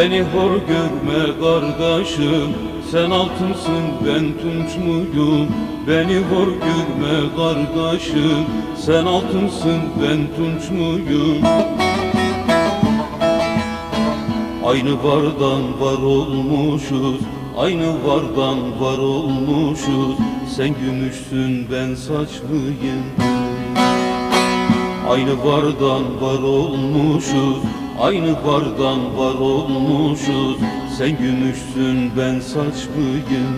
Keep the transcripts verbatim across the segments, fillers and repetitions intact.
Beni hor görme kardeşim, sen altınsın ben tunç muyum? Beni hor görme kardeşim, sen altınsın ben tunç muyum? Aynı vardan var olmuşuz, aynı vardan var olmuşuz. Sen gümüşsün ben saçlıyım. Aynı vardan var olmuşuz, aynı vardan var olmuşuz. Sen gümüşsün ben saçlıyım.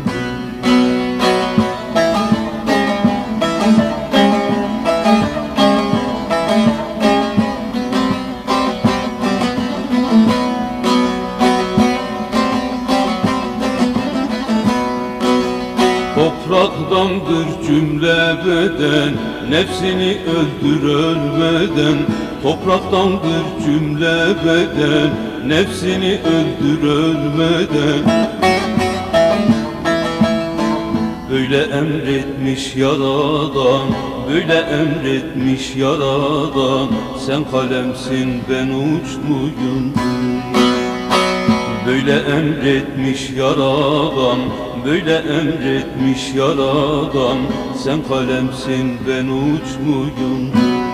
Topraktandır cümle beden, nefsini öldür ölmeden. Topraktandır cümle beden, nefsini öldür ölmeden. Böyle emretmiş Yaradan, böyle emretmiş Yaradan. Sen kalemsin ben uç muyum? Böyle emretmiş Yaradan, böyle emretmiş Yaradan. Sen kalemsin ben uç muyum?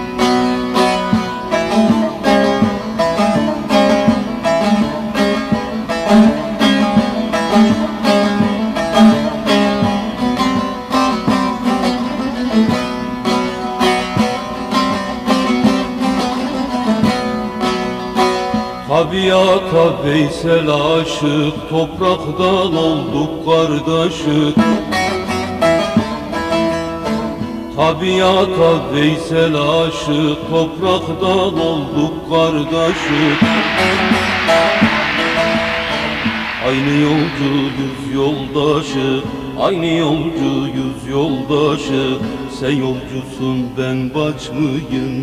Tabiata Veysel aşık, topraktan olduk kardeşik. Tabiata Veysel aşık, topraktan olduk kardeşik. Aynı yolcuyuz yoldaşık, aynı yolcuyuz yoldaşık. Sen yolcusun ben baş mıyım?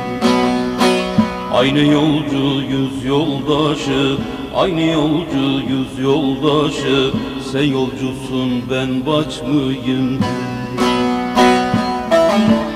Aynı yolcuyuz yoldaşık, aynı yolcuyuz yoldaşık. Sen yolcusun ben baş mıyım?